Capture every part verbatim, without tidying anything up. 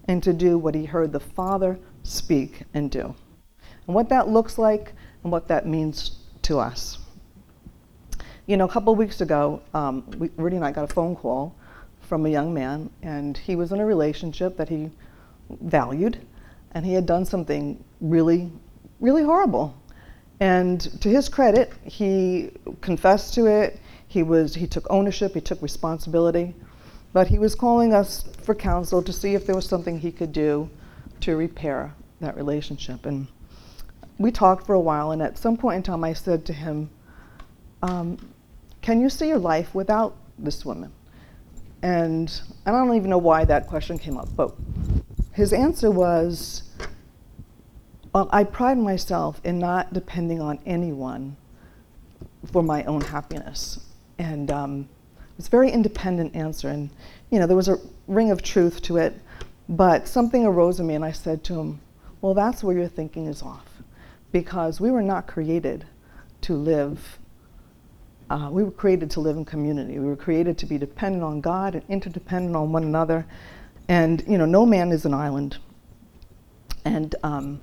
and to do what he heard the Father speak and do. And what that looks like and what that means to us. You know, a couple of weeks ago, um, we, Rudy and I got a phone call from a young man, and he was in a relationship that he valued, and he had done something really, really horrible. And to his credit, he confessed to it. He was he took ownership. He took responsibility. But he was calling us for counsel to see if there was something he could do to repair that relationship. And we talked for a while, and at some point in time, I said to him, um, "Can you see your life without this woman?" And I don't even know why that question came up, but his answer was, well, I pride myself in not depending on anyone for my own happiness. And um, it was a very independent answer. And, you know, there was a ring of truth to it, but something arose in me, and I said to him, well, that's where your thinking is off. Because we were not created to live, uh, we were created to live in community. We were created to be dependent on God and interdependent on one another. And, you know, no man is an island. And um,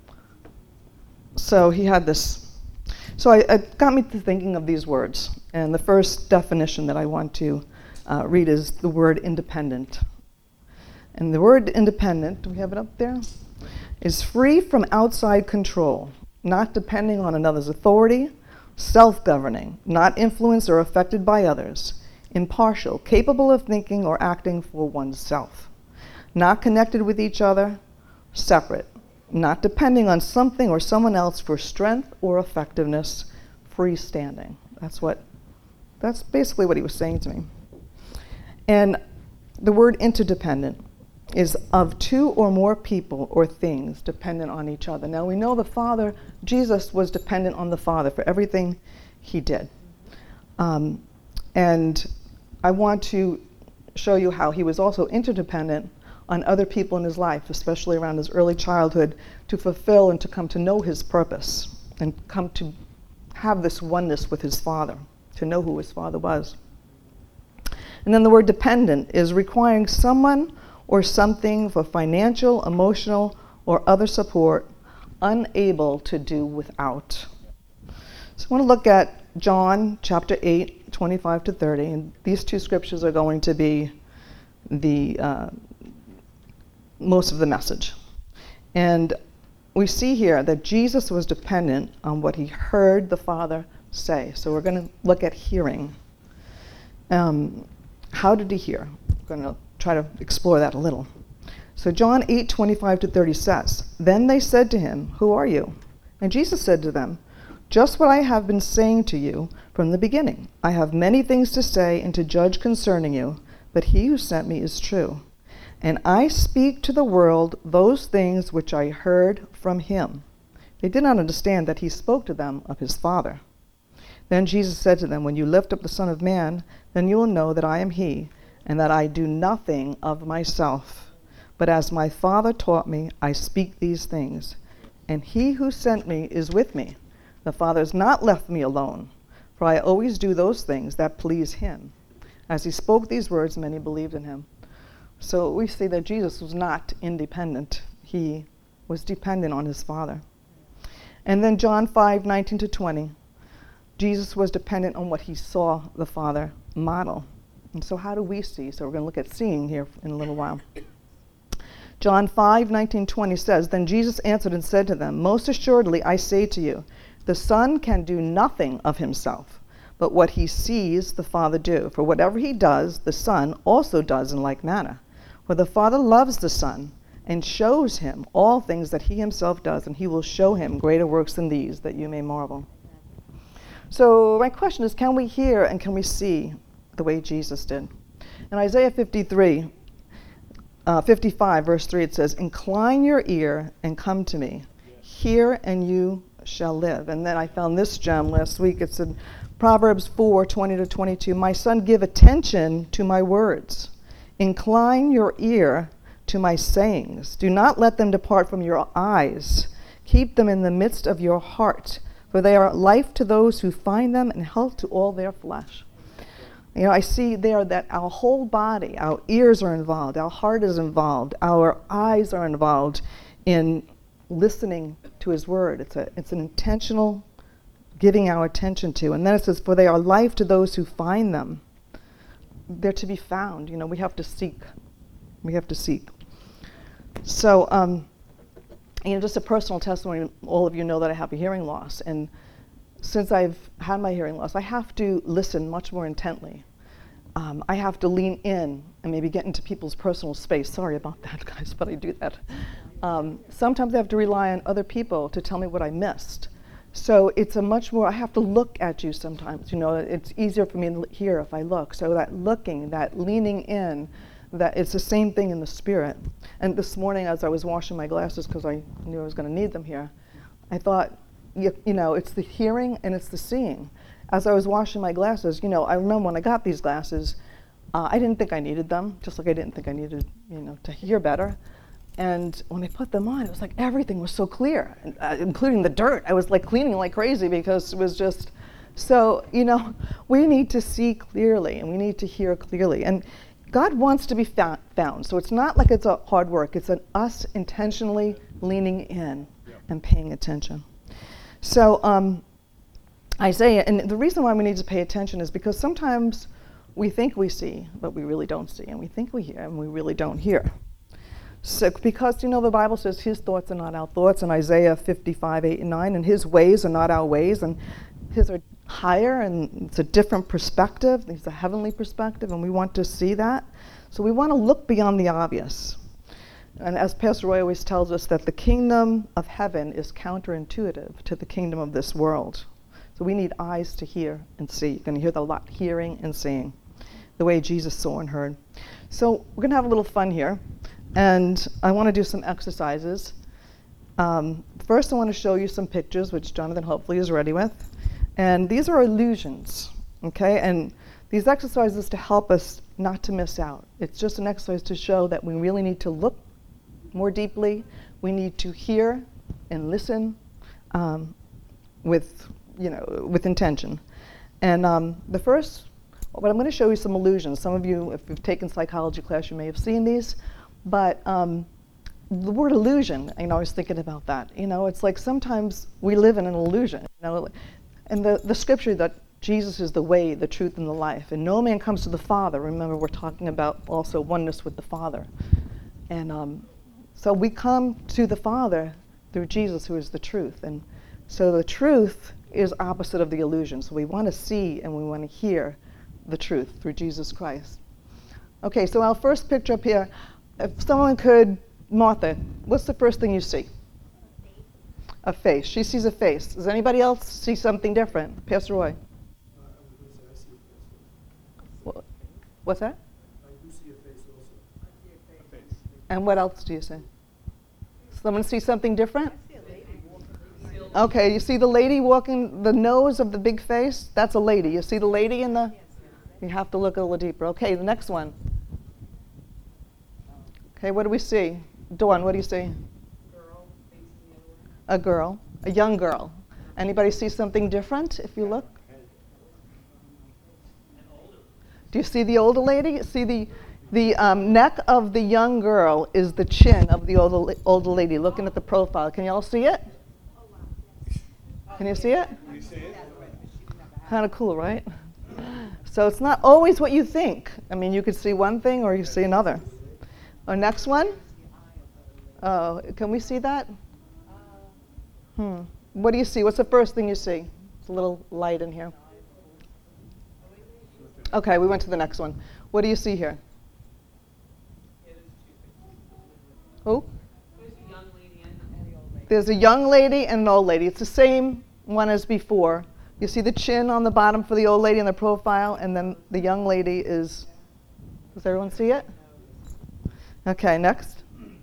so he had this, so I, it got me to thinking of these words. And the first definition that I want to uh, read is the word independent. And the word independent, do we have it up there? Is free from outside control, not depending on another's authority, self-governing, not influenced or affected by others, impartial, capable of thinking or acting for oneself, not connected with each other, separate, not depending on something or someone else for strength or effectiveness, freestanding. That's what, that's basically what he was saying to me. And the word interdependent is of two or more people or things dependent on each other. Now we know the Father, Jesus was dependent on the Father for everything he did. Um, and I want to show you how he was also interdependent on other people in his life, especially around his early childhood, to fulfill and to come to know his purpose and come to have this oneness with his Father, to know who his Father was. And then the word dependent is requiring someone or something for financial, emotional, or other support, unable to do without. So I want to look at John chapter eight, twenty-five to thirty, and these two scriptures are going to be the uh, most of the message. And we see here that Jesus was dependent on what he heard the Father say. So we're going to look at hearing. Um, how did he hear? We're going to try to explore that a little. So John eight, twenty-five to thirty says, "Then they said to him, 'Who are you?' And Jesus said to them, 'Just what I have been saying to you from the beginning. I have many things to say and to judge concerning you, but he who sent me is true. And I speak to the world those things which I heard from him.' They did not understand that he spoke to them of his Father. Then Jesus said to them, 'When you lift up the Son of Man, then you will know that I am he, and that I do nothing of myself. But as my Father taught me, I speak these things. And he who sent me is with me. The Father has not left me alone, for I always do those things that please him.' As he spoke these words, many believed in him." So we see that Jesus was not independent. He was dependent on his Father. And then John five, nineteen to twenty, Jesus was dependent on what he saw the Father model. And so how do we see? So we're going to look at seeing here in a little while. John five, nineteen, twenty says, "Then Jesus answered and said to them, 'Most assuredly I say to you, the Son can do nothing of himself, but what he sees the Father do. For whatever he does, the Son also does in like manner. For the Father loves the Son and shows him all things that he himself does, and he will show him greater works than these, that you may marvel.'" So my question is, can we hear and can we see the way Jesus did? In Isaiah fifty-three, uh, fifty-five, verse three, it says, "Incline your ear and come to me. Hear and you shall live." And then I found this gem last week. It's in Proverbs four, twenty to twenty-two. "My son, give attention to my words. Incline your ear to my sayings. Do not let them depart from your eyes. Keep them in the midst of your heart, for they are life to those who find them and health to all their flesh." You know, I see there that our whole body, our ears are involved, our heart is involved, our eyes are involved in listening to his word. It's a it's an intentional giving our attention to. And then it says, for they are life to those who find them. They're to be found. You know, we have to seek. We have to seek. So, um, you know, just a personal testimony, all of you know that I have a hearing loss. And since I've had my hearing loss, I have to listen much more intently. Um, I have to lean in and maybe get into people's personal space. Sorry about that, guys, but I do that. Um, sometimes I have to rely on other people to tell me what I missed. So it's a much more, I have to look at you sometimes. You know, it's easier for me to hear if I look. So that looking, that leaning in, that it's the same thing in the spirit. And this morning as I was washing my glasses, because I knew I was going to need them here, I thought, you, you know, it's the hearing and it's the seeing. As I was washing my glasses, you know, I remember when I got these glasses, uh, I didn't think I needed them, just like I didn't think I needed, you know, to hear better. And when I put them on, it was like everything was so clear, uh, including the dirt. I was like cleaning like crazy because it was just, so, you know, we need to see clearly and we need to hear clearly. And God wants to be fa- found. So it's not like it's a hard work. It's an us intentionally leaning in and paying attention. So um, Isaiah, and the reason why we need to pay attention is because sometimes we think we see, but we really don't see. And we think we hear, and we really don't hear. So, because, you know, the Bible says his thoughts are not our thoughts in Isaiah fifty-five, eight, and nine, and his ways are not our ways, and his are higher, and it's a different perspective. It's a heavenly perspective, and we want to see that. So we want to look beyond the obvious. And as Pastor Roy always tells us, that the kingdom of heaven is counterintuitive to the kingdom of this world. So we need eyes to hear and see. You're going to hear the lot, hearing and seeing, the way Jesus saw and heard. So we're going to have a little fun here. And I want to do some exercises. Um, first, I want to show you some pictures, which Jonathan hopefully is ready with. And these are illusions, okay? And these exercises to help us not to miss out. It's just an exercise to show that we really need to look more deeply. We need to hear and listen um, with, you know, with intention. And um, the first, but I'm going to show you some illusions. Some of you, if you've taken psychology class, you may have seen these. But um, the word illusion, you know, I was thinking about that. You know, it's like sometimes we live in an illusion. You know, and the, the scripture that Jesus is the way, the truth, and the life, and no man comes to the Father. Remember, we're talking about also oneness with the Father. And um, so we come to the Father through Jesus, who is the truth. And so the truth is opposite of the illusion. So we want to see and we want to hear the truth through Jesus Christ. Okay, so our first picture up here, if someone could, Martha, what's the first thing you see? A face. She sees a face. Does anybody else see something different? Pastor Roy. What, what's that? I do see a face also. I see a face. And what else do you see? Someone see something different? Okay, you see the lady walking, the nose of the big face? That's a lady. You see the lady in the... You have to look a little deeper. Okay, the next one. Okay, what do we see? Dawn, what do you see? Girl facing the other way. A girl, a young girl. Anybody see something different if you look? Do you see the older lady? See the the um, neck of the young girl is the chin of the older older lady. Looking at the profile, can you all see it? Can you see it? You see it? Kind of cool, right? So it's not always what you think. I mean, you could see one thing or you see another. Our next one. Oh, can we see that? Hmm. What do you see? What's the first thing you see? It's a little light in here. Okay, we went to the next one. What do you see here? Who? There's a young lady and the old lady. There's a young lady and an old lady. It's the same one as before. You see the chin on the bottom for the old lady in the profile, and then the young lady is... Does everyone see it? Okay, next.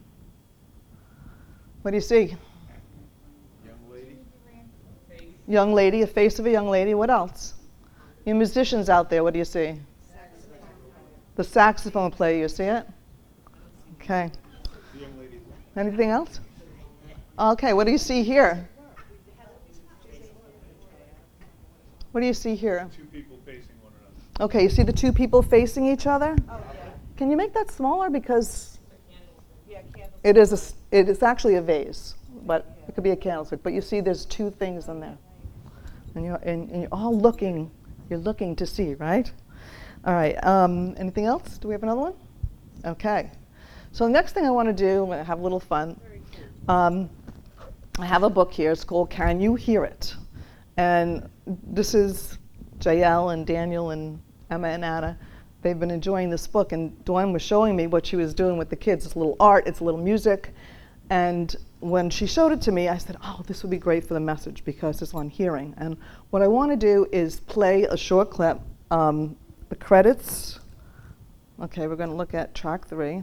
What do you see? Young lady. Face. Young lady, a face of a young lady. What else? You musicians out there, what do you see? Saxophone. The saxophone player, you see it? Okay. The young lady. Anything else? Okay, what do you see here? What do you see here? Two people facing one another. Okay, you see the two people facing each other? Can you make that smaller? Because it is, a, s- it is actually a vase, but it could be a candlestick. But you see there's two things in there. And you're, and, and you're all looking, you're looking to see, right? All right, um, anything else? Do we have another one? Okay. So the next thing I want to do, I'm going to have a little fun. Um, I have a book here. It's called Can You Hear It? And this is Jael and Daniel and Emma and Anna. They've been enjoying this book, and Dawn was showing me what she was doing with the kids. It's a little art, it's a little music. And when she showed it to me, I said, oh, this would be great for the message because it's on hearing. And what I want to do is play a short clip. Um, the credits, okay, we're going to look at track three.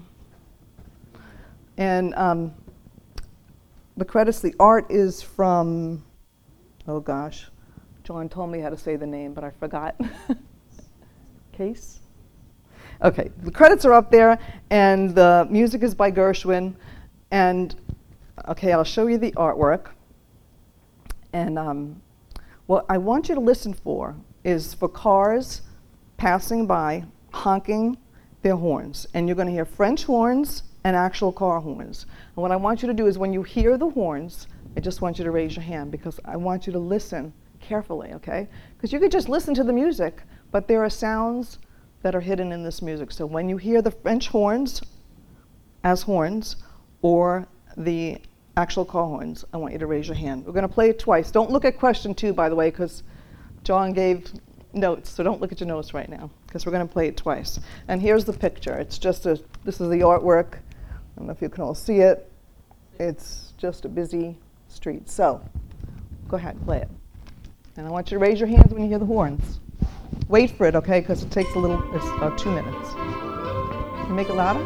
And um, the credits, the art is from, oh gosh, John told me how to say the name, but I forgot. Case? Okay, the credits are up there, and the music is by Gershwin. And, okay, I'll show you the artwork. And um, what I want you to listen for is for cars passing by, honking their horns. And you're going to hear French horns and actual car horns. And what I want you to do is when you hear the horns, I just want you to raise your hand because I want you to listen carefully, okay? Because you could just listen to the music, but there are sounds that are hidden in this music. So when you hear the French horns as horns or the actual car horns, I want you to raise your hand. We're going to play it twice. Don't look at question two, by the way, because John gave notes, so don't look at your notes right now, because we're going to play it twice. And here's the picture. It's just a, this is the artwork. I don't know if you can all see it. It's just a busy street. So go ahead, play it. And I want you to raise your hands when you hear the horns. Wait for it, okay, because it takes a little, it's about two minutes. Can you make it louder?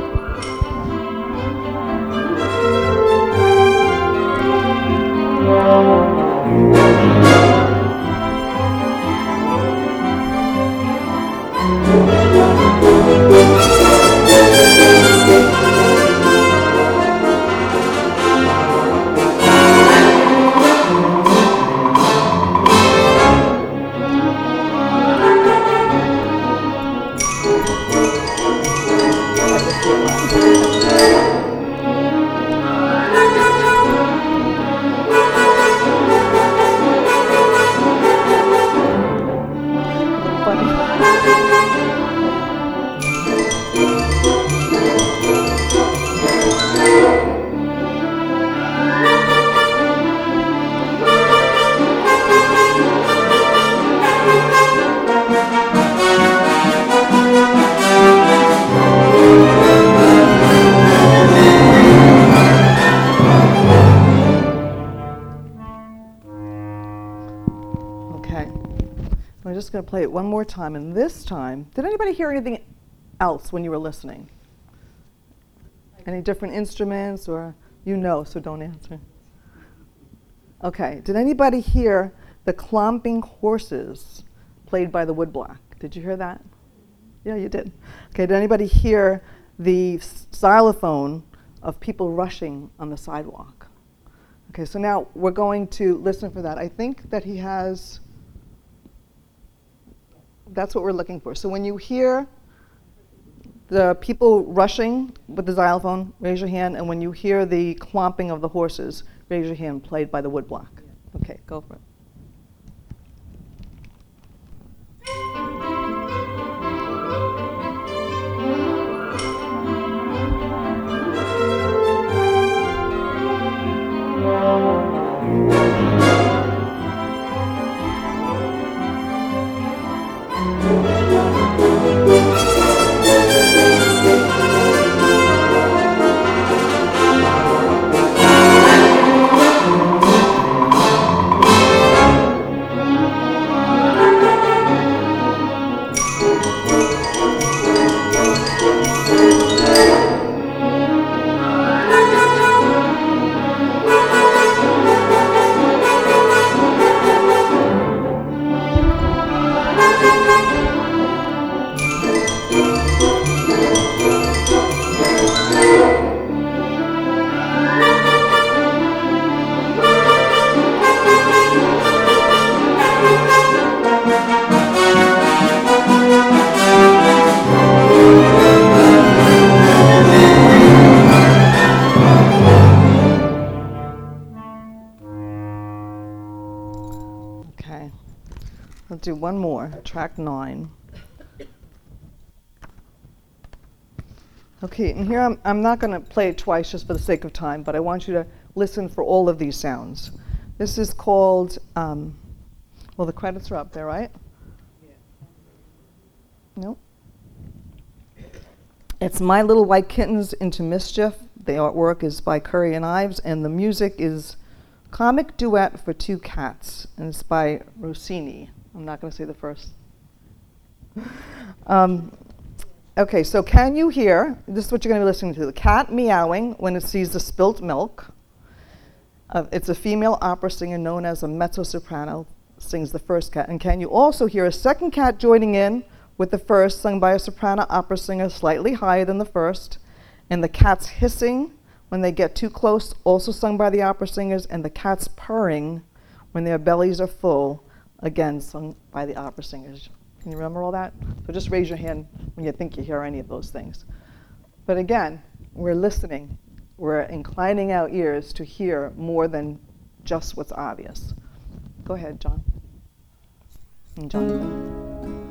Okay. I'm just going to play it one more time, and this time, did anybody hear anything else when you were listening? Any different instruments, or you know, so don't answer. Okay. Did anybody hear the clomping horses played by the woodblock? Did you hear that? Yeah, you did. Okay. Did anybody hear the xylophone of people rushing on the sidewalk? Okay. So now we're going to listen for that. I think that he has. That's what we're looking for. So when you hear the people rushing with the xylophone, raise your hand. And when you hear the clomping of the horses, raise your hand, played by the woodblock. Okay, go for it. do one more, track nine. Okay, and here I'm, I'm not going to play it twice just for the sake of time, but I want you to listen for all of these sounds. This is called, um, well, the credits are up there, right? No. It's My Little White Kittens Into Mischief. The artwork is by Curry and Ives, and the music is Comic Duet for Two Cats, and it's by Rossini. I'm not going to say the first. um, okay, so can you hear, this is what you're going to be listening to, the cat meowing when it sees the spilt milk. Uh, it's a female opera singer known as a mezzo-soprano, sings the first cat. And can you also hear a second cat joining in with the first, sung by a soprano opera singer slightly higher than the first, and the cats hissing when they get too close, also sung by the opera singers, and the cats purring when their bellies are full, again sung by the opera singers. Can you remember all that? So just raise your hand when you think you hear any of those things. But again, we're listening. We're inclining our ears to hear more than just what's obvious. Go ahead, John. And John.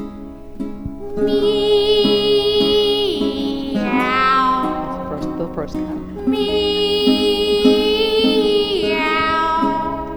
Meow. First, the first cat. Meow.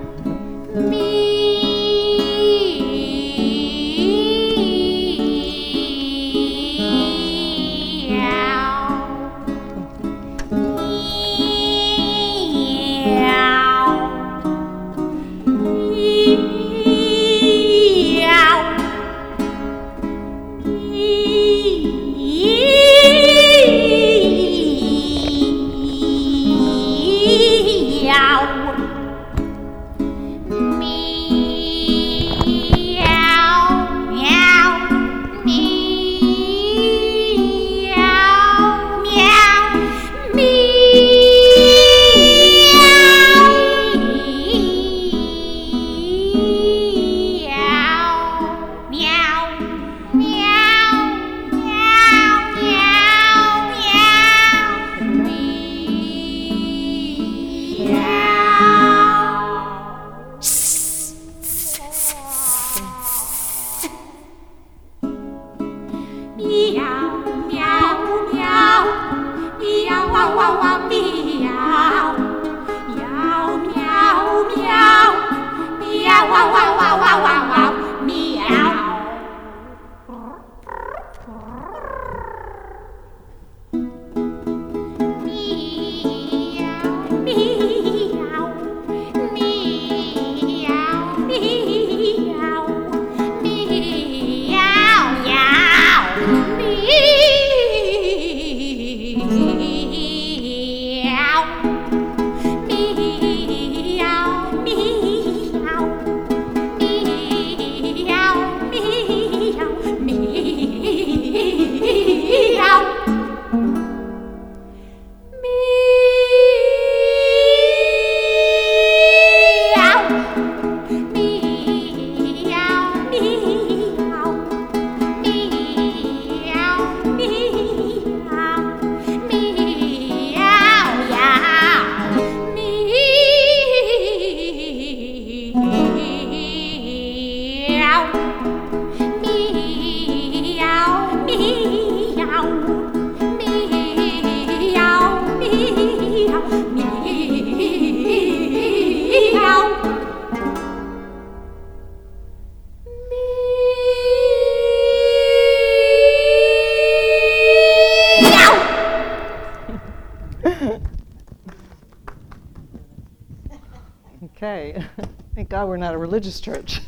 Okay. Thank God we're not a religious church.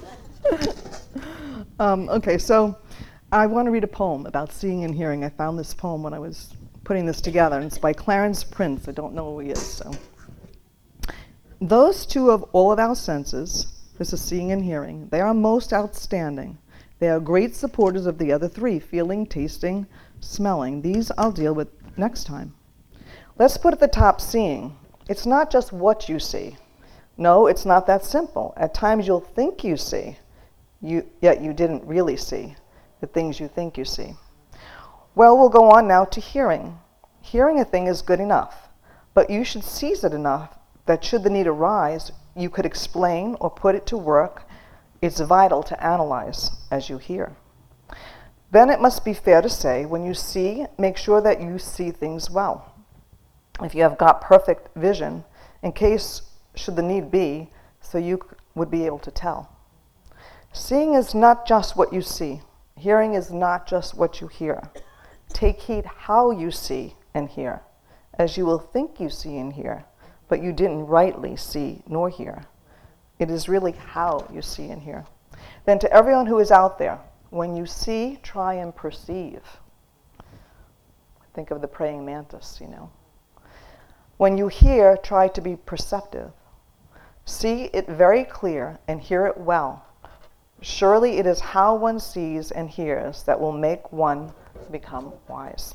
um, okay, so I want to read a poem about seeing and hearing. I found this poem when I was putting this together, and it's by Clarence Prince. I don't know who he is, so. Those two of all of our senses, this is seeing and hearing, they are most outstanding. They are great supporters of the other three, feeling, tasting, smelling. These I'll deal with next time. Let's put at the top seeing. It's not just what you see. No, it's not that simple. At times you'll think you see, you, yet you didn't really see the things you think you see. Well, we'll go on now to hearing. Hearing a thing is good enough, but you should seize it enough that should the need arise, you could explain or put it to work It's vital to analyze as you hear. Then it must be fair to say, when you see, make sure that you see things well. If you have got perfect vision, in case should the need be, so you would be able to tell. Seeing is not just what you see. Hearing is not just what you hear. Take heed how you see and hear, as you will think you see and hear, but you didn't rightly see nor hear. It is really how you see and hear. Then to everyone who is out there, when you see, try and perceive. Think of the praying mantis, you know. When you hear, try to be perceptive. See it very clear and hear it well. Surely it is how one sees and hears that will make one become wise.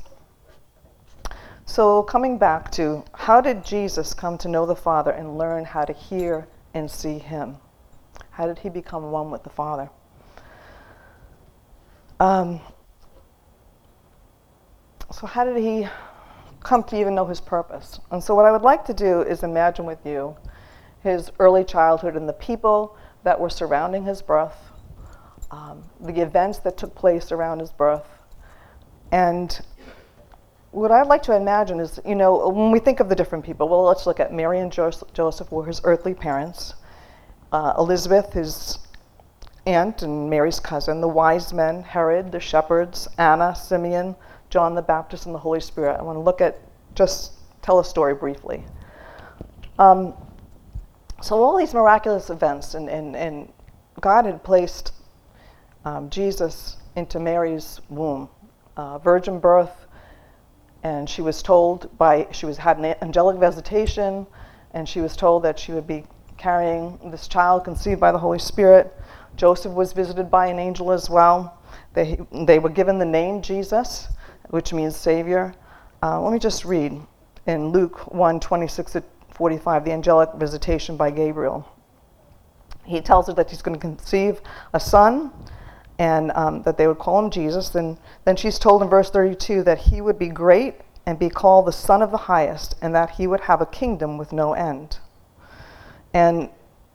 So coming back to, how did Jesus come to know the Father and learn how to hear and see him? How did he become one with the Father? Um, so how did he come to even know his purpose? And so what I would like to do is imagine with you his early childhood and the people that were surrounding his birth, um, the events that took place around his birth. And what I'd like to imagine is, you know, when we think of the different people, well, let's look at Mary and Joseph, Joseph were his earthly parents, uh, Elizabeth, his aunt and Mary's cousin, the wise men, Herod, the shepherds, Anna, Simeon, John the Baptist, and the Holy Spirit. I want to look at, just tell a story briefly. Um, so all these miraculous events, and, and, and God had placed um, Jesus into Mary's womb, uh, virgin birth, and she was told by, she was had an angelic visitation, and she was told that she would be carrying this child conceived by the Holy Spirit. Joseph was visited by an angel as well. They, they were given the name Jesus, which means Savior. Uh, let me just read in Luke one, twenty-six to forty-five, the angelic visitation by Gabriel. He tells her that he's going to conceive a son, and um, that they would call him Jesus. And then she's told in verse thirty-two that he would be great and be called the Son of the Highest, and that he would have a kingdom with no end. And,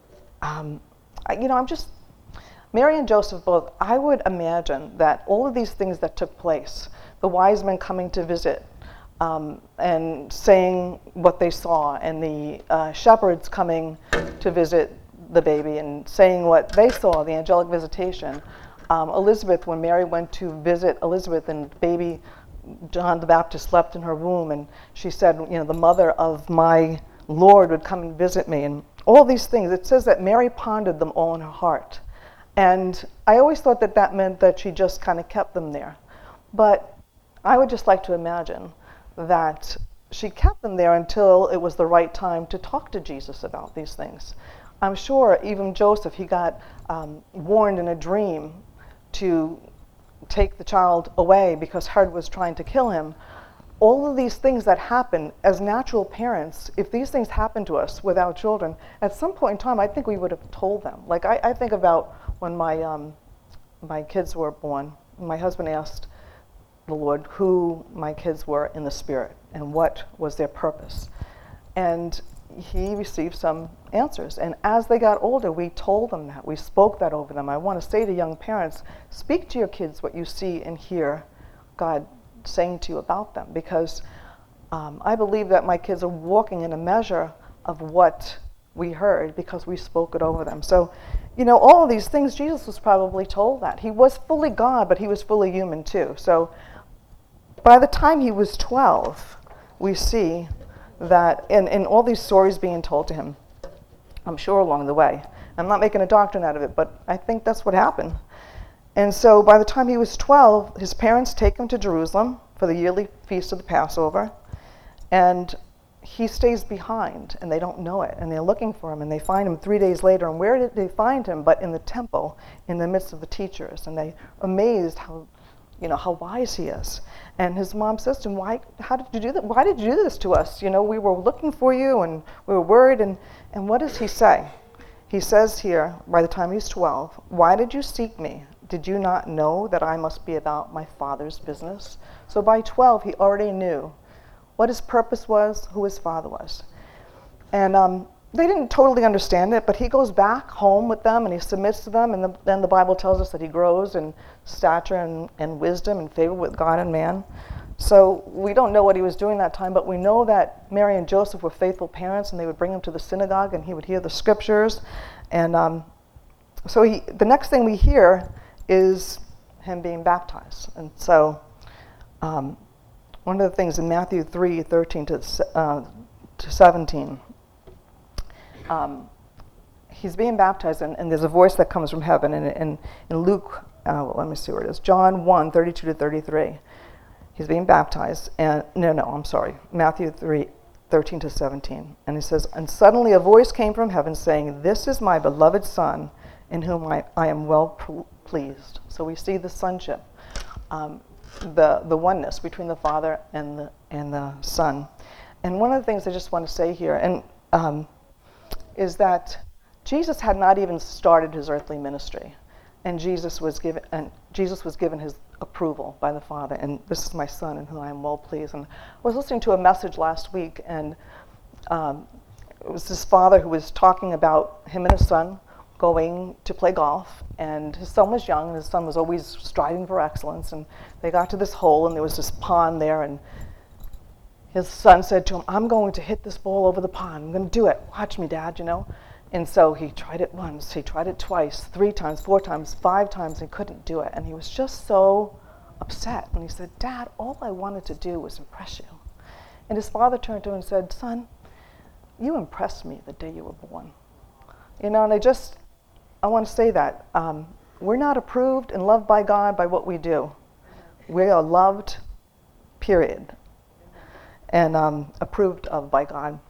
um, I, you know, I'm just, Mary and Joseph both, I would imagine that all of these things that took place, the wise men coming to visit um, and saying what they saw, and the uh, shepherds coming to visit the baby and saying what they saw, the angelic visitation. Um, Elizabeth, when Mary went to visit Elizabeth, and baby John the Baptist slept in her womb, and she said, you know, the mother of my Lord would come and visit me, and all these things. It says that Mary pondered them all in her heart. And I always thought that that meant that she just kind of kept them there. But I would just like to imagine that she kept them there until it was the right time to talk to Jesus about these things. I'm sure even Joseph, he got um, warned in a dream to take the child away because Herod was trying to kill him. All of these things that happen as natural parents, if these things happen to us with our children, at some point in time, I think we would have told them. Like I, I think about when my um, my kids were born, my husband asked the Lord who my kids were in the spirit and what was their purpose. And he received some answers. And as they got older, we told them that. We spoke that over them. I want to say to young parents, speak to your kids what you see and hear God saying to you about them, because um, I believe that my kids are walking in a measure of what we heard because we spoke it over them. So, you know, all of these things, Jesus was probably told that. He was fully God, but he was fully human too. So by the time he was twelve, we see that in, in all these stories being told to him, I'm sure along the way. I'm not making a doctrine out of it, but I think that's what happened. And so by the time he was twelve, his parents take him to Jerusalem for the yearly feast of the Passover, and he stays behind, and they don't know it, and they're looking for him, and they find him three days later. And where did they find him but in the temple, in the midst of the teachers? And they amazed how, you know, how wise he is. And his mom says to him, "Why? How did you do that? Why did you do this to us? You know, we were looking for you, and we were worried." And and what does he say? He says here, by the time he's twelve, "Why did you seek me? Did you not know that I must be about my Father's business?" So by twelve, he already knew what his purpose was, who his father was. And um, they didn't totally understand it, but he goes back home with them and he submits to them, and the, then the Bible tells us that he grows in stature and, and wisdom and favor with God and man. So we don't know what he was doing that time, but we know that Mary and Joseph were faithful parents, and they would bring him to the synagogue and he would hear the scriptures. And um, so he, the next thing we hear is him being baptized. And so um, one of the things in Matthew three, thirteen to, uh, to seventeen, Um, he's being baptized, and, and there's a voice that comes from heaven. And in, in Luke, uh, well, let me see where it is, John one, thirty-two to thirty-three, he's being baptized. And no, no, I'm sorry, Matthew three, thirteen to seventeen. And he says, and suddenly a voice came from heaven saying, this is my beloved Son, in whom I, I am well pl- pleased. So we see the sonship, um, the, the oneness between the Father and the, and the Son. And one of the things I just want to say here, and um, is that Jesus had not even started his earthly ministry, and Jesus was given and Jesus was given his approval by the Father. And this is my Son, in whom I am well pleased. And I was listening to a message last week, and um, it was this father who was talking about him and his son going to play golf, and his son was young, and his son was always striving for excellence. And they got to this hole, and there was this pond there, and his son said to him, I'm going to hit this ball over the pond. I'm going to do it. Watch me, Dad, you know. And so he tried it once, he tried it twice, three times, four times, five times, and he couldn't do it. And he was just so upset. And he said, Dad, all I wanted to do was impress you. And his father turned to him and said, Son, you impressed me the day you were born. You know, and I just, I want to say that. Um, we're not approved and loved by God by what we do. We are loved, period. And um, approved of by God.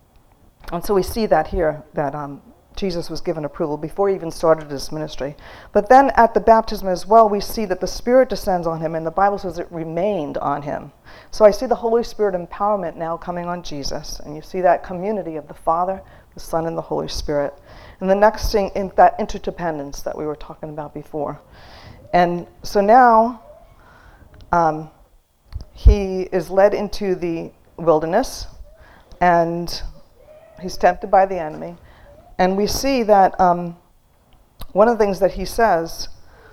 And so we see that here, that um, Jesus was given approval before he even started his ministry. But then at the baptism as well, we see that the Spirit descends on him, and the Bible says it remained on him. So I see the Holy Spirit empowerment now coming on Jesus, and you see that community of the Father, the Son, and the Holy Spirit. And the next thing, in that interdependence that we were talking about before. And so now, um, he is led into the wilderness, and he's tempted by the enemy. And we see that um, one of the things that he says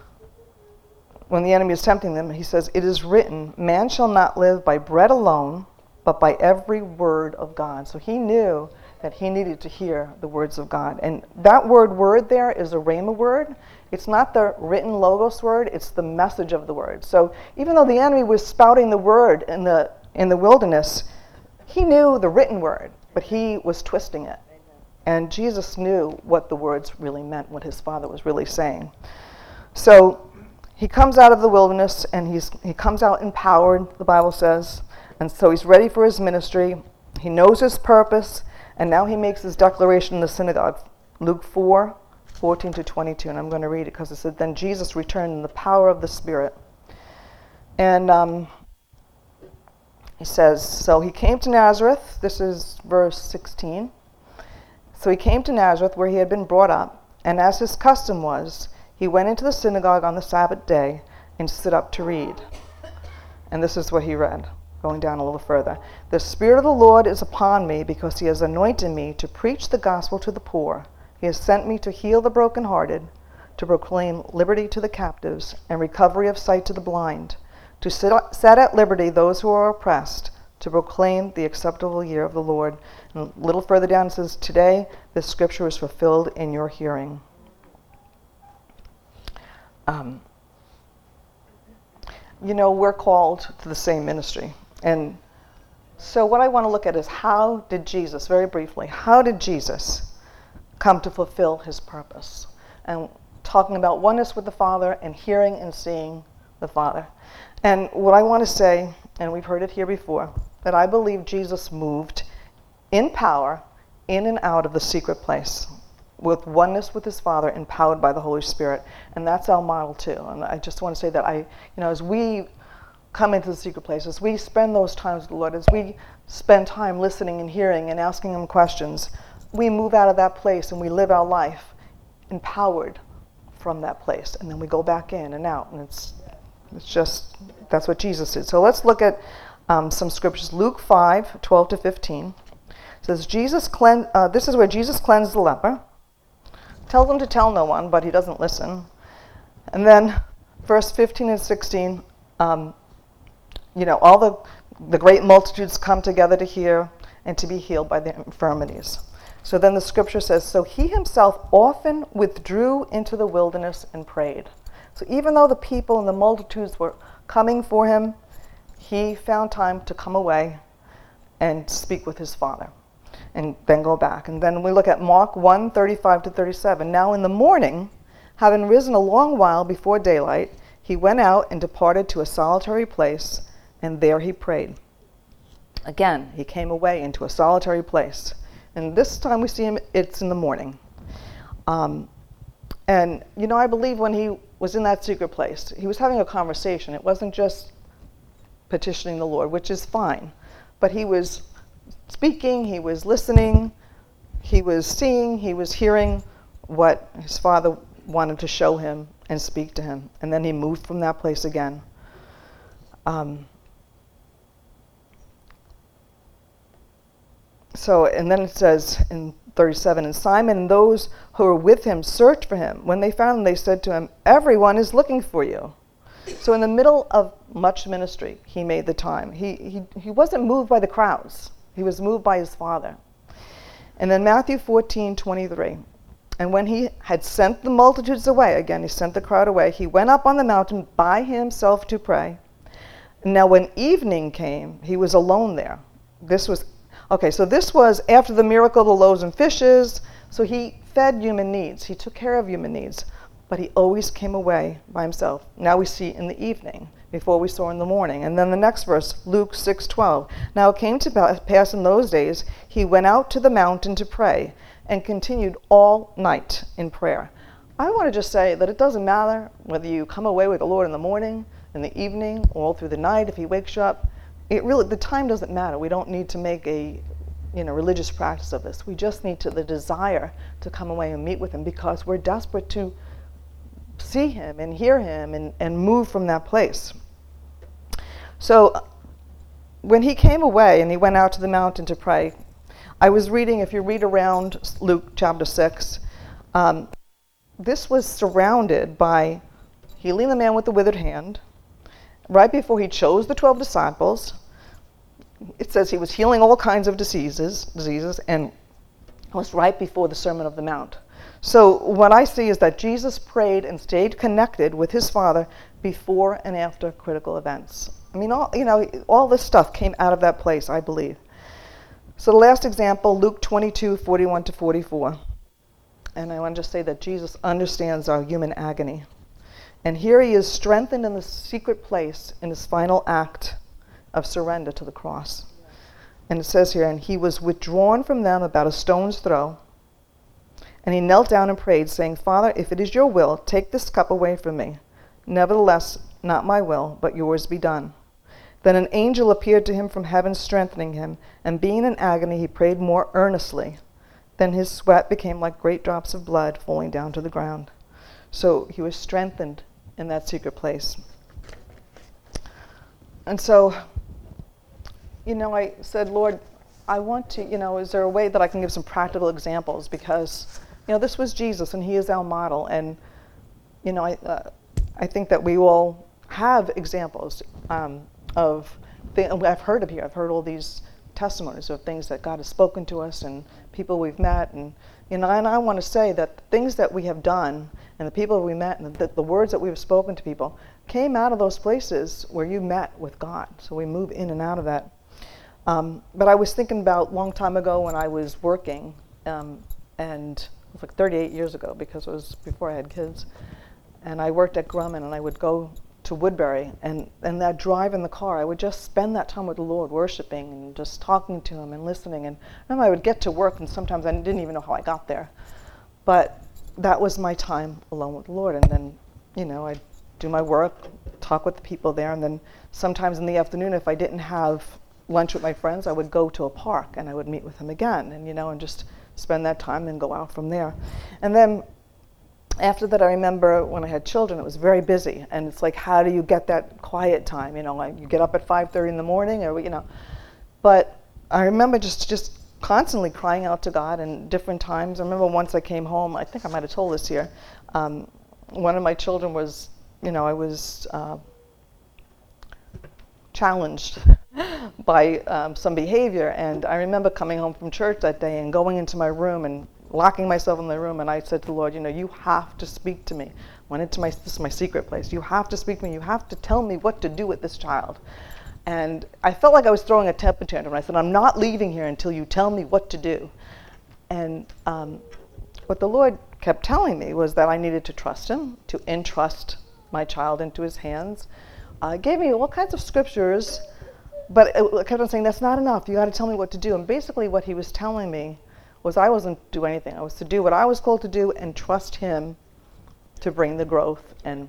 when the enemy is tempting them, he says, it is written, man shall not live by bread alone, but by every word of God. So he knew that he needed to hear the words of God. And that word word there is a rhema word. It's not the written logos word, it's the message of the word. So even though the enemy was spouting the word in the in the wilderness, he knew the written word, but he was twisting it. And Jesus knew what the words really meant, what his Father was really saying. So he comes out of the wilderness, and he's he comes out empowered, the Bible says. And so he's ready for his ministry. He knows his purpose, and now he makes his declaration in the synagogue. Luke four, fourteen to twenty-two, and I'm going to read it because it said, then Jesus returned in the power of the Spirit. And um, he says, so he came to Nazareth. This is verse sixteen. So he came to Nazareth, where he had been brought up, and as his custom was, he went into the synagogue on the Sabbath day and stood up to read. And this is what he read, going down a little further. The Spirit of the Lord is upon me, because he has anointed me to preach the gospel to the poor. He has sent me to heal the brokenhearted, to proclaim liberty to the captives, and recovery of sight to the blind, to set at liberty those who are oppressed, to proclaim the acceptable year of the Lord. And a little further down it says, today this scripture is fulfilled in your hearing. Um, you know, we're called to the same ministry. And so what I want to look at is, how did Jesus, very briefly, how did Jesus come to fulfill his purpose? And talking about oneness with the Father and hearing and seeing the Father. And what I want to say, and we've heard it here before, that I believe Jesus moved in power in and out of the secret place with oneness with his Father, empowered by the Holy Spirit. And that's our model too. And I just want to say that I, you know, as we come into the secret place, as we spend those times with the Lord, as we spend time listening and hearing and asking him questions, we move out of that place and we live our life empowered from that place. And then we go back in and out. And it's it's just, that's what Jesus did. So let's look at um, some scriptures. Luke five, twelve to fifteen. It says, Jesus clean, uh, this is where Jesus cleansed the leper. Tells him to tell no one, but he doesn't listen. And then verse fifteen and sixteen, um, you know, all the, the great multitudes come together to hear and to be healed by their infirmities. So then the scripture says, so he himself often withdrew into the wilderness and prayed. So even though the people and the multitudes were coming for him, he found time to come away and speak with his Father and then go back. And then we look at Mark one, thirty-five to thirty-seven. Now in the morning, having risen a long while before daylight, he went out and departed to a solitary place, and there he prayed. Again, he came away into a solitary place. And this time we see him, it's in the morning. Um, and, you know, I believe when he was in that secret place, he was having a conversation. It wasn't just petitioning the Lord, which is fine. But he was speaking, he was listening, he was seeing, he was hearing what his Father wanted to show him and speak to him. And then he moved from that place again. Um, So, and then it says in thirty-seven, and Simon and those who were with him searched for him. When they found him, they said to him, everyone is looking for you. So in the middle of much ministry, he made the time. He, he, he wasn't moved by the crowds. He was moved by his Father. And then Matthew fourteen, twenty-three, and when he had sent the multitudes away, again, he sent the crowd away, he went up on the mountain by himself to pray. Now when evening came, he was alone there. This was Okay, so this was after the miracle of the loaves and fishes. So he fed human needs. He took care of human needs. But he always came away by himself. Now we see in the evening, before we saw in the morning. And then the next verse, Luke six twelve. Now it came to pass in those days, he went out to the mountain to pray and continued all night in prayer. I want to just say that it doesn't matter whether you come away with the Lord in the morning, in the evening, or all through the night, if he wakes you up. It really, the time doesn't matter. We don't need to make a, you know, religious practice of this. We just need to the desire to come away and meet with him because we're desperate to see him and hear him and, and move from that place. So when he came away and he went out to the mountain to pray, I was reading, if you read around Luke chapter six, um, this was surrounded by healing the man with the withered hand. Right before he chose the twelve disciples, it says he was healing all kinds of diseases, diseases, and it was right before the Sermon of the Mount. So what I see is that Jesus prayed and stayed connected with his Father before and after critical events. I mean, all you know, all this stuff came out of that place, I believe. So the last example, Luke twenty-two, forty-one to forty-four. And I want to just say that Jesus understands our human agony. And here he is strengthened in the secret place in his final act of surrender to the cross. And it says here, and he was withdrawn from them about a stone's throw, and he knelt down and prayed, saying, Father, if it is your will, take this cup away from me. Nevertheless, not my will, but yours be done. Then an angel appeared to him from heaven, strengthening him, and being in agony, he prayed more earnestly. Then his sweat became like great drops of blood falling down to the ground. So he was strengthened in that secret place. And so, you know, I said, Lord, I want to, you know, is there a way that I can give some practical examples? Because, you know, this was Jesus, and he is our model. And, you know, I, uh, I think that we all have examples um, of, th- I've heard of here, I've heard all these testimonies of things that God has spoken to us and people we've met. And, you know, and I want to say that the things that we have done and the people we met and the, the words that we've spoken to people came out of those places where you met with God. So we move in and out of that. Um, but I was thinking about a long time ago when I was working, um, and it was like thirty-eight years ago because it was before I had kids. And I worked at Grumman, and I would go to Woodbury, and, and that drive in the car, I would just spend that time with the Lord, worshiping and just talking to him and listening. And then I would get to work, and sometimes I didn't even know how I got there. But that was my time alone with the Lord. And then, you know, I'd do my work, talk with the people there, and then sometimes in the afternoon, if I didn't have lunch with my friends, I would go to a park, and I would meet with him again, and, you know, and just spend that time and go out from there. And then after that, I remember when I had children, it was very busy, and it's like, how do you get that quiet time? You know, like you get up at five thirty in the morning, or you know. But I remember just just constantly crying out to God in different times. I remember once I came home, I think I might have told this here, um, one of my children was, you know, I was uh, challenged by um, some behavior, and I remember coming home from church that day and going into my room and locking myself in the room, and I said to the Lord, you know, you have to speak to me. Went into my, this is my secret place. You have to speak to me. You have to tell me what to do with this child. And I felt like I was throwing a temper tantrum. I said, I'm not leaving here until you tell me what to do. And um, what the Lord kept telling me was that I needed to trust him, to entrust my child into his hands. Uh, gave me all kinds of scriptures, but it kept on saying, that's not enough. You got to tell me what to do. And basically what he was telling me was I wasn't to do anything. I was to do what I was called to do and trust him to bring the growth. And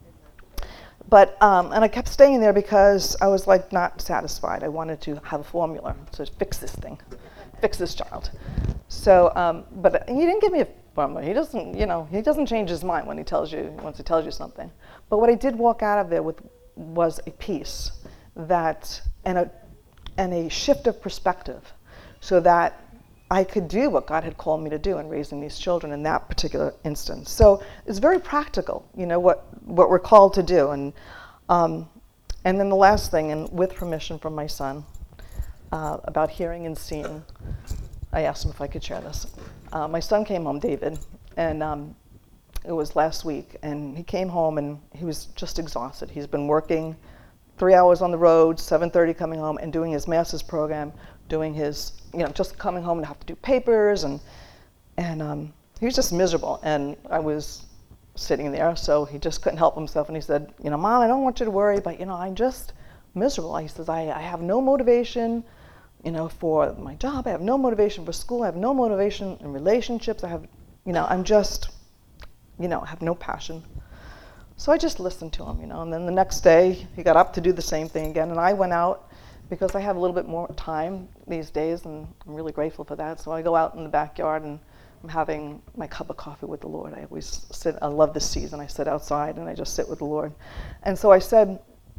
but um, and I kept staying there because I was like not satisfied. I wanted to have a formula to fix this thing, fix this child. So, um, but he didn't give me a formula. He doesn't, you know, he doesn't change his mind when he tells you once he tells you something. But what I did walk out of there with was a peace that and a and a shift of perspective, so that I could do what God had called me to do in raising these children in that particular instance. So it's very practical, you know, what, what we're called to do. And um, and then the last thing, and with permission from my son, uh, about hearing and seeing, I asked him if I could share this. Uh, my son came home, David, and um, it was last week, and he came home and he was just exhausted. He's been working three hours on the road, seven thirty coming home, and doing his master's program, doing his, you know, just coming home and have to do papers, and and um, he was just miserable. And I was sitting there, so he just couldn't help himself, and he said, you know, Mom, I don't want you to worry, but, you know, I'm just miserable. He says, I, I have no motivation, you know, for my job. I have no motivation for school. I have no motivation in relationships. I have, you know, I'm just, you know, I have no passion. So I just listened to him, you know, and then the next day he got up to do the same thing again, and I went out because I have a little bit more time these days, and I'm really grateful for that. So I go out in the backyard and I'm having my cup of coffee with the Lord. I always sit, I love this season. I sit outside and I just sit with the Lord. And so I said,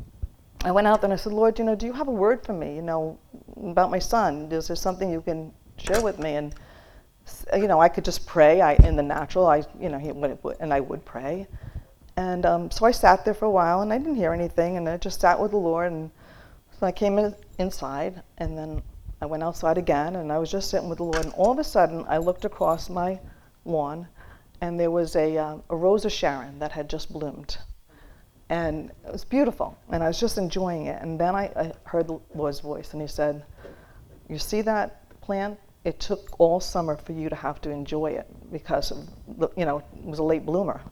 I went out there and I said, Lord, you know, do you have a word for me, you know, about my son? Is there something you can share with me? And, you know, I could just pray I, in the natural, I, you know, he, and I would pray. And um, so I sat there for a while and I didn't hear anything, and I just sat with the Lord. And so I came in, inside, and then I went outside again, and I was just sitting with the Lord. And all of a sudden, I looked across my lawn, and there was a, uh, a rose of Sharon that had just bloomed. And it was beautiful, and I was just enjoying it. And then I, I heard the Lord's voice, and he said, you see that plant? It took all summer for you to have to enjoy it because, of the, you know, it was a late bloomer.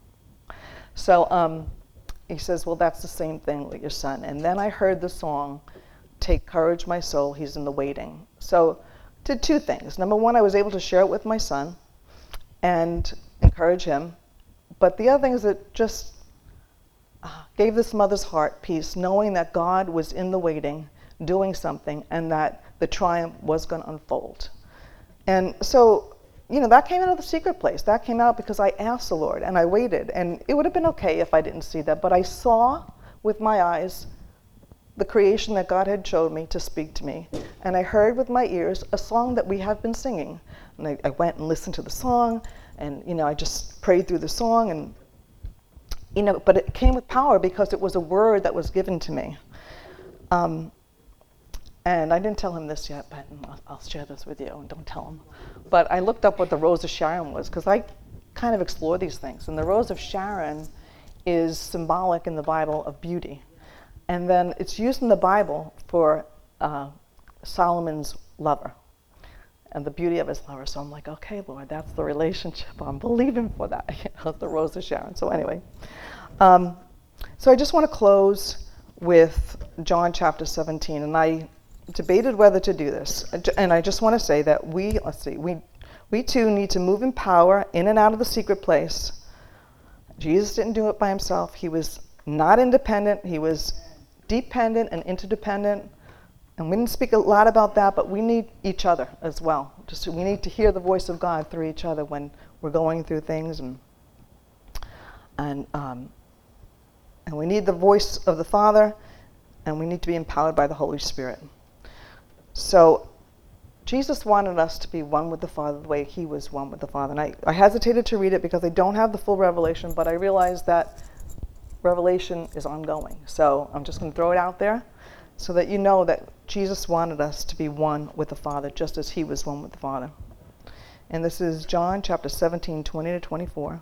So um, he says, well, that's the same thing with your son. And then I heard the song, Take Courage, My Soul, He's in the Waiting. So did two things. Number one, I was able to share it with my son and encourage him. But the other thing is it just uh, gave this mother's heart peace, knowing that God was in the waiting, doing something, and that the triumph was going to unfold. And so, you know, that came out of the secret place. That came out because I asked the Lord, and I waited. And it would have been okay if I didn't see that, but I saw with my eyes the creation that God had showed me to speak to me. And I heard with my ears a song that we have been singing. And I, I went and listened to the song, and, you know, I just prayed through the song, and, you know, but it came with power because it was a word that was given to me. Um, and I didn't tell him this yet, but I'll, I'll share this with you, and don't tell him. But I looked up what the Rose of Sharon was, because I kind of explore these things. And the Rose of Sharon is symbolic in the Bible of beauty. And then it's used in the Bible for uh, Solomon's lover and the beauty of his lover. So I'm like, okay, Lord, that's the relationship. I'm believing for that. You know, the Rose of Sharon. So anyway, um, so I just want to close with John chapter seventeen. And I debated whether to do this. And I just want to say that we, let's see, we, we too need to move in power in and out of the secret place. Jesus didn't do it by himself. He was not independent. He was dependent and interdependent. And we didn't speak a lot about that, but we need each other as well. Just we need to hear the voice of God through each other when we're going through things, and and um, and we need the voice of the Father, and we need to be empowered by the Holy Spirit. So Jesus wanted us to be one with the Father the way he was one with the Father. And I, I hesitated to read it because I don't have the full revelation, but I realized that revelation is ongoing. So I'm just going to throw it out there so that you know that Jesus wanted us to be one with the Father, just as he was one with the Father. And this is John chapter seventeen, twenty to twenty-four.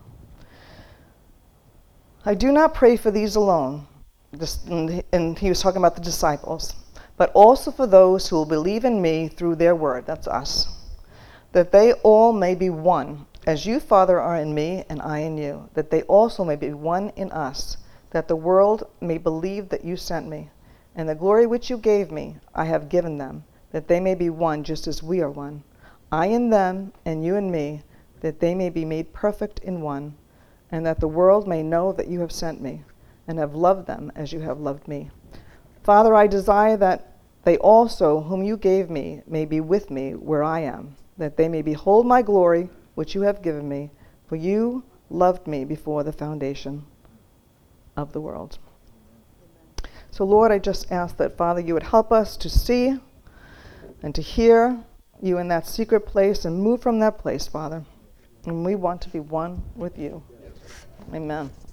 I do not pray for these alone, this, and he was talking about the disciples, but also for those who will believe in me through their word, that's us, that they all may be one, as you, Father, are in me and I in you, that they also may be one in us, that the world may believe that you sent me. And the glory which you gave me, I have given them, that they may be one just as we are one. I in them, and you in me, that they may be made perfect in one, and that the world may know that you have sent me, and have loved them as you have loved me. Father, I desire that they also, whom you gave me, may be with me where I am, that they may behold my glory, which you have given me, for you loved me before the foundation of the world. So, Lord, I just ask that, Father, you would help us to see and to hear you in that secret place and move from that place, Father. And we want to be one with you. Amen.